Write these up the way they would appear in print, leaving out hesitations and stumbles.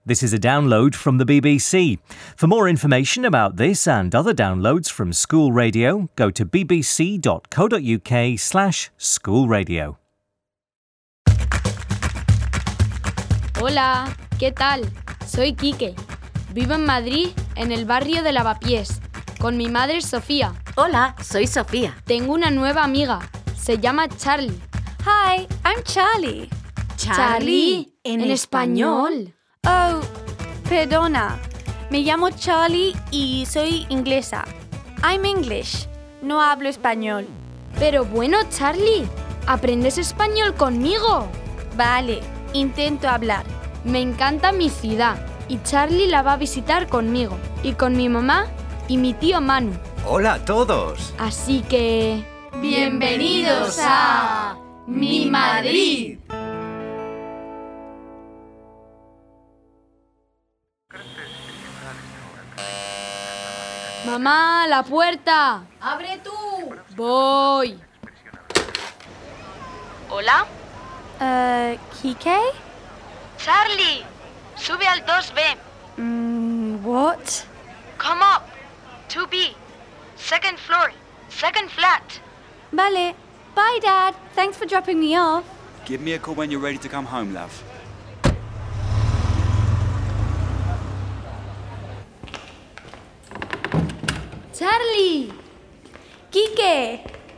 This is a download from the BBC. For more information about this and other downloads from School Radio, go to bbc.co.uk/schoolradio. Hola, ¿qué tal? Soy Quique. Vivo en Madrid, en el barrio de Lavapiés, con mi madre Sofía. Hola, soy Sofía. Tengo una nueva amiga. Se llama Charlie. Hi, I'm Charlie. Charlie, en español. Oh, perdona. Me llamo Charlie y soy inglesa. I'm English. No hablo español. Pero bueno, Charlie, ¿aprendes español conmigo? Vale, intento hablar. Me encanta mi ciudad y Charlie la va a visitar conmigo y con mi mamá y mi tío Manu. ¡Hola a todos! Así que... ¡Bienvenidos a Mi Madrid! ¡Mamá, la puerta! ¡Abre tú! Voy. ¿Hola? Kike? Charlie, sube al 2B. What? Come up. 2B. Second floor. Second flat. Vale. Bye, Dad. Thanks for dropping me off. Give me a call when you're ready to come home, love. ¡Charlie! Kike!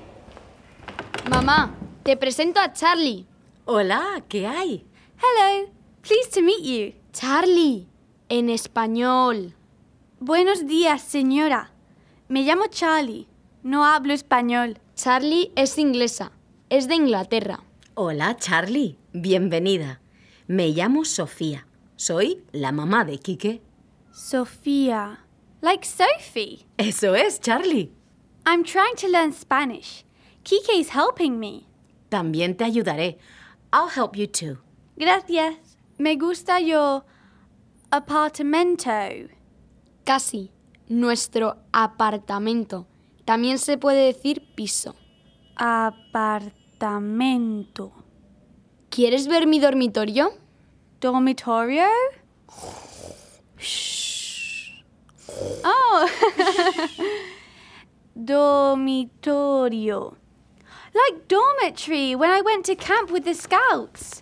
Mamá, te presento a Charlie. Hola, ¿qué hay? Hello. Pleased to meet you. Charlie, en español. Buenos días, señora. Me llamo Charlie. No hablo español. Charlie es inglesa. Es de Inglaterra. Hola, Charlie. Bienvenida. Me llamo Sofía. Soy la mamá de Quique. Sofía. Like Sophie. Eso es, Charlie. I'm trying to learn Spanish. Kike's helping me. También te ayudaré. I'll help you too. Gracias. Me gusta your apartamento. Casi. Nuestro apartamento. También se puede decir piso. Apartamento. ¿Quieres ver mi dormitorio? Dormitorio? Oh. Dormitorio. Like dormitory when I went to camp with the scouts.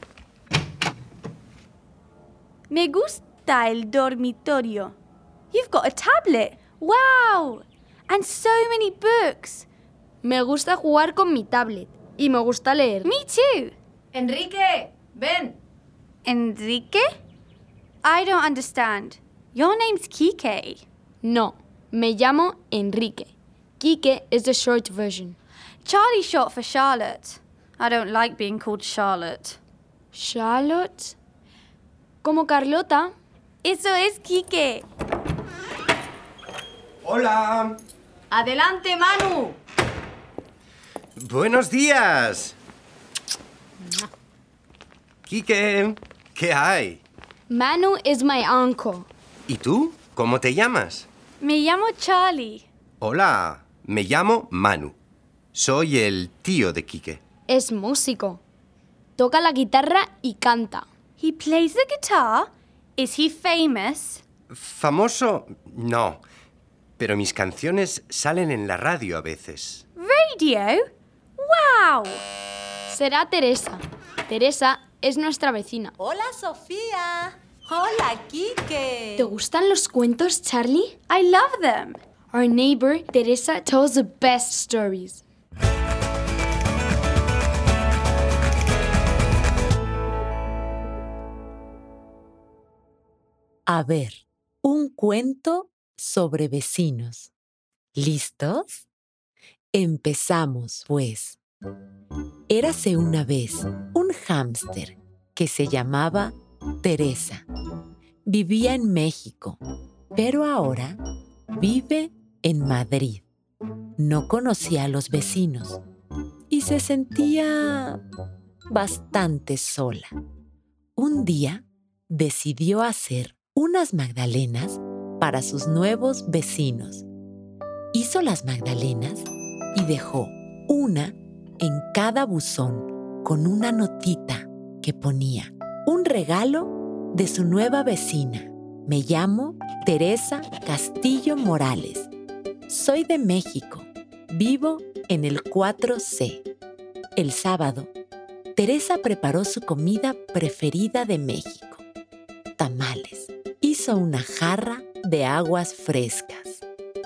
Me gusta el dormitorio. You've got a tablet. Wow. And so many books. Me gusta jugar con mi tablet y me gusta leer. Me too. Enrique, ven. Enrique? I don't understand. Your name's Kike. No, me llamo Enrique. Quique is the short version. Charlie's short for Charlotte. I don't like being called Charlotte. Charlotte. Como Carlota. Eso es Kike. ¡Hola! Adelante, Manu. ¡Buenos días! Quique, ¿qué hay? Manu is my uncle. ¿Y tú? ¿Cómo te llamas? Me llamo Charlie. Hola, me llamo Manu. Soy el tío de Quique. Es músico. Toca la guitarra y canta. He plays the guitar? Is he famous? ¿Famoso? No. Pero mis canciones salen en la radio a veces. Radio? Wow! Será Teresa. Teresa es nuestra vecina. Hola, Sofía. Hola, Quique. ¿Te gustan los cuentos, Charlie? I love them. Our neighbor, Teresa, tells the best stories. A ver, un cuento sobre vecinos. ¿Listos? Empezamos, pues. Érase una vez un hámster que se llamaba Teresa. Vivía en México, pero ahora vive en Madrid. No conocía a los vecinos y se sentía bastante sola. Un día decidió hacer unas magdalenas para sus nuevos vecinos. Hizo las magdalenas y dejó una en cada buzón con una notita que ponía: un regalo de su nueva vecina. Me llamo Teresa Castillo Morales. Soy de México. Vivo en el 4C. El sábado, Teresa preparó su comida preferida de México. Tamales. Hizo una jarra de aguas frescas.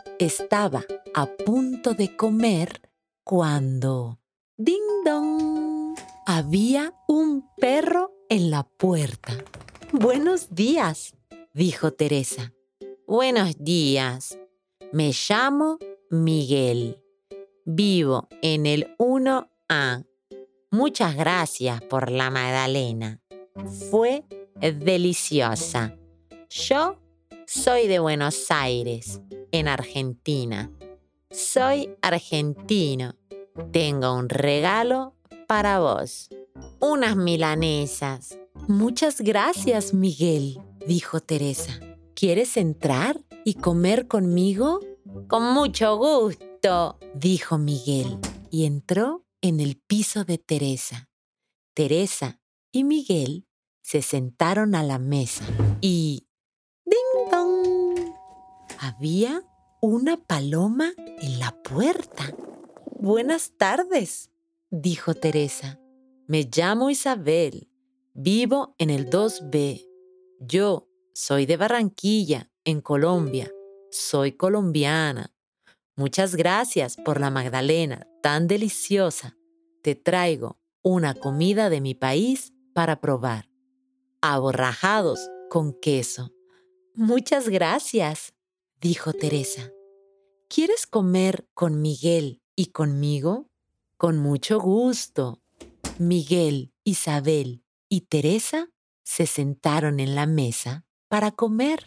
Estaba a punto de comer cuando... ¡Ding dong! Había un perro en la puerta. «Buenos días», dijo Teresa. «Buenos días. Me llamo Miguel. Vivo en el 1A. Muchas gracias por la magdalena. Fue deliciosa. Yo soy de Buenos Aires, en Argentina. Soy argentino. Tengo un regalo para vos. Unas milanesas». «Muchas gracias, Miguel», dijo Teresa. «¿Quieres entrar y comer conmigo?» «Con mucho gusto», dijo Miguel, y entró en el piso de Teresa. Teresa y Miguel se sentaron a la mesa y... ¡ding dong! Había una paloma en la puerta. «Buenas tardes», dijo Teresa. «Me llamo Isabel. Vivo en el 2B. Yo soy de Barranquilla, en Colombia. Soy colombiana. Muchas gracias por la magdalena tan deliciosa. Te traigo una comida de mi país para probar. Aborrajados con queso». «Muchas gracias», dijo Teresa. «¿Quieres comer con Miguel y conmigo?» «Con mucho gusto». Miguel, Isabel y Teresa se sentaron en la mesa para comer.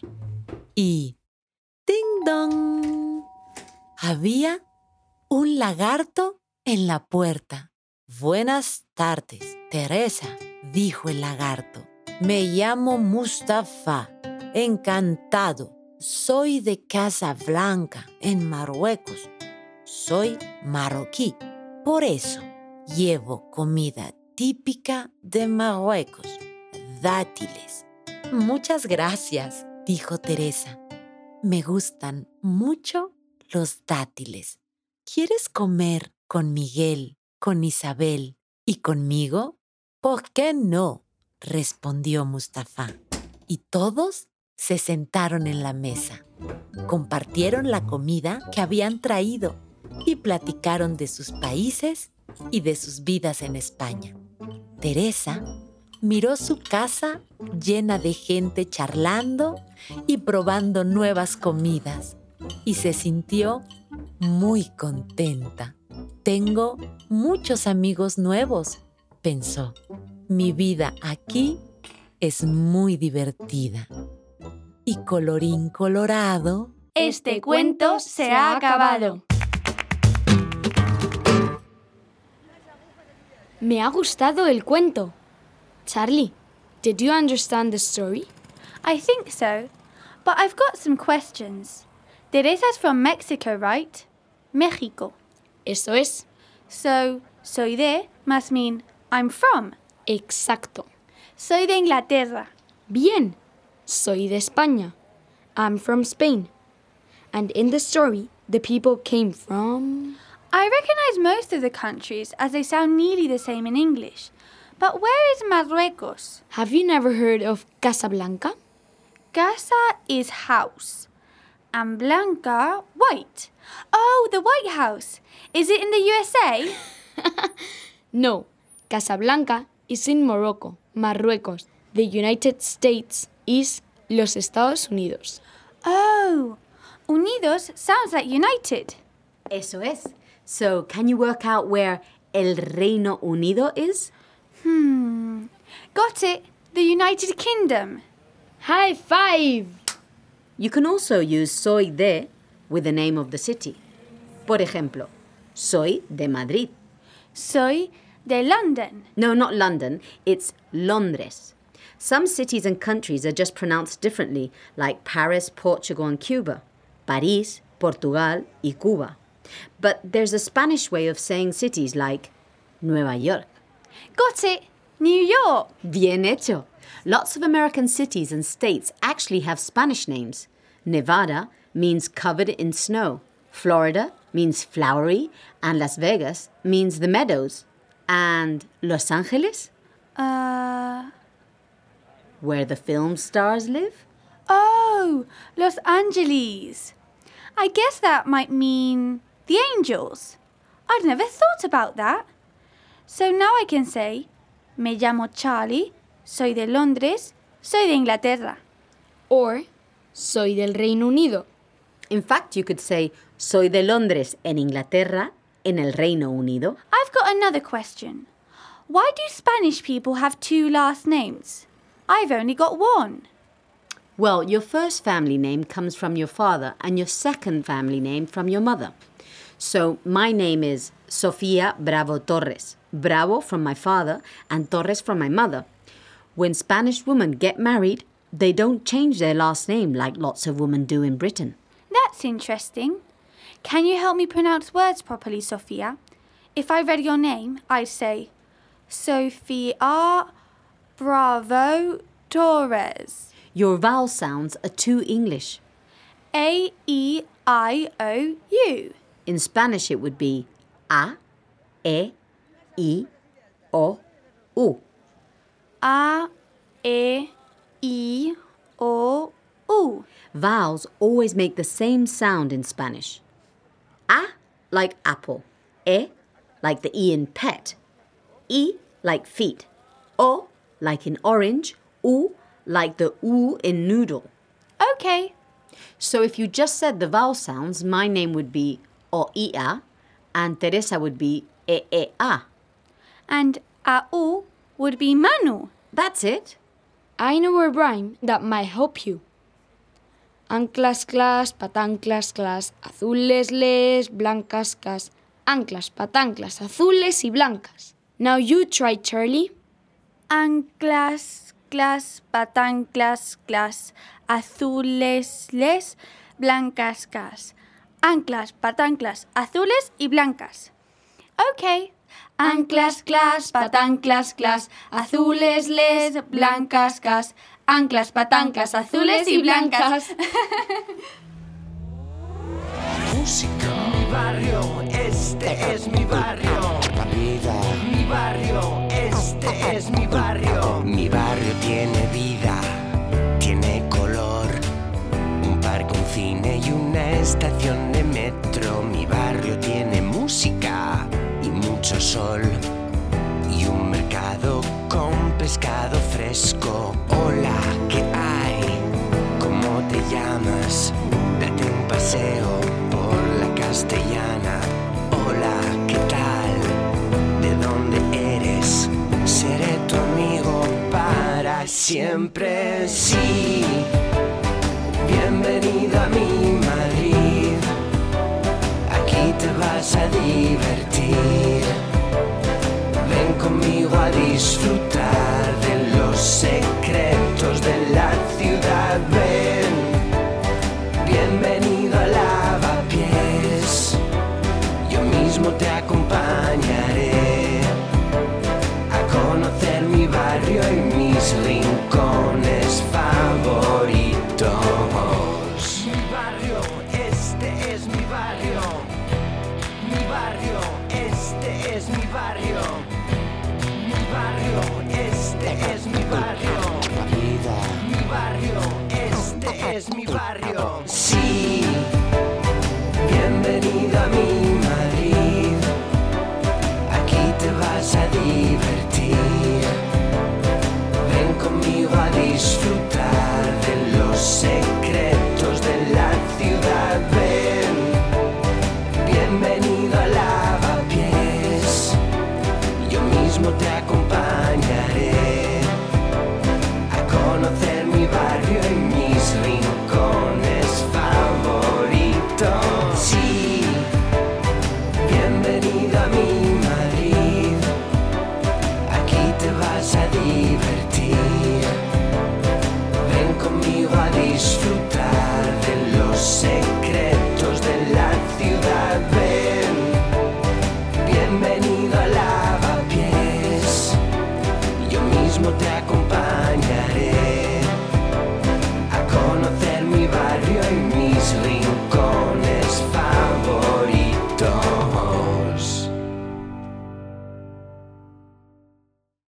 Y ¡ding dong! Había un lagarto en la puerta. «Buenas tardes, Teresa», dijo el lagarto. «Me llamo Mustafa. Encantado. Soy de Casablanca, en Marruecos. Soy marroquí. Por eso llevo comida típica de Marruecos. Dátiles». «Muchas gracias», dijo Teresa. «Me gustan mucho los dátiles. ¿Quieres comer con Miguel, con Isabel y conmigo?» «¿Por qué no?», respondió Mustafa. Y todos se sentaron en la mesa. Compartieron la comida que habían traído y platicaron de sus países y de sus vidas en España. Teresa miró su casa llena de gente charlando y probando nuevas comidas y se sintió muy contenta. «Tengo muchos amigos nuevos», pensó. «Mi vida aquí es muy divertida». Y colorín colorado, Este cuento se ha acabado. Me ha gustado el cuento. Charlie, did you understand the story? I think so, but I've got some questions. Teresa's from Mexico, right? México. Eso es. So, soy de must mean I'm from. Exacto. Soy de Inglaterra. Bien. Soy de España. I'm from Spain. And in the story, the people came from... I recognize most of the countries as they sound nearly the same in English. But where is Marruecos? Have you never heard of Casablanca? Casa is house. And Blanca, white. Oh, the White House. Is it in the USA? No. Casablanca is in Morocco, Marruecos. The United States is los Estados Unidos. Oh, Unidos sounds like United. Eso es. So, can you work out where el Reino Unido is? Got it. The United Kingdom. High five! You can also use soy de with the name of the city. Por ejemplo, soy de Madrid. Soy de London. No, not London. It's Londres. Some cities and countries are just pronounced differently, like Paris, Portugal, and Cuba. París, Portugal, y Cuba. But there's a Spanish way of saying cities like Nueva York. Got it. New York. Bien hecho. Lots of American cities and states actually have Spanish names. Nevada means covered in snow. Florida means flowery. And Las Vegas means the meadows. And Los Angeles? Where the film stars live? Oh, Los Angeles. I guess that might mean the angels. I'd never thought about that. So now I can say, me llamo Charlie, soy de Londres, soy de Inglaterra. Or, soy del Reino Unido. In fact, you could say, soy de Londres, en Inglaterra, en el Reino Unido. I've got another question. Why do Spanish people have 2 last names? I've only got one. Well, your first family name comes from your father and your second family name from your mother. So my name is Sofía Bravo Torres. Bravo from my father and Torres from my mother. When Spanish women get married, they don't change their last name like lots of women do in Britain. That's interesting. Can you help me pronounce words properly, Sofía? If I read your name, I'd say, Sofía Bravo Torres. Your vowel sounds are too English. A-E-I-O-U. In Spanish, it would be A, E, I, O, U. A, E, I, O, U. Vowels always make the same sound in Spanish. A, like apple. E, like the E in pet. I, like feet. O, like in orange. U, like the U in noodle. Okay. So if you just said the vowel sounds, my name would be O-I-A and Teresa would be E-E-A. And A-U would be Manu. That's it. I know a rhyme that might help you. Anclas, clas, patanclas, clas, azules, les, blancas, cas. Anclas, patanclas, azules y blancas. Now you try, Charlie. Anclas, clas, patanclas, clas, azules, les, blancas, cas. Anclas, patanclas, azules y blancas. Okay. Anclas, clas, patanclas, clas, azules, les, blancas, cas. Anclas, patanclas, azules y blancas. Música. Mi barrio, este es mi barrio. La vida. Mi barrio, este es mi barrio. Mi barrio tiene vida, tiene color. Un parque, un cine y una estación de metro. Mi barrio tiene música y mucho sol. Y un mercado con pescado fresco. Hola, ¿qué hay? ¿Cómo te llamas? Date un paseo por la Castellana. Hola, ¿qué tal? ¿De dónde eres? Seré tu amigo para siempre, sí. Bienvenido a mi Madrid. Aquí te vas a divertir. Ven conmigo a disfrutar de los secretos de la ciudad. Ven, bienvenido a Lavapiés. Yo mismo te acompañaré a conocer mi barrio y mis rincones favoritos. Mi barrio, este es mi barrio. Mi barrio, este es mi barrio. Mi barrio, este es mi barrio. La vida. Mi barrio, este es mi barrio. Sí, bienvenido a mi Madrid. Aquí te vas a divertir. Ven conmigo a disfrutar de los secretos de la ciudad. Ven, bienvenido a Lavapiés. Yo mismo te acompañaré a conocer mi barrio y mis rincones favoritos. Sí, bienvenido a mi Madrid. Aquí te vas a divertir. Ven conmigo a disfrutar de los secretos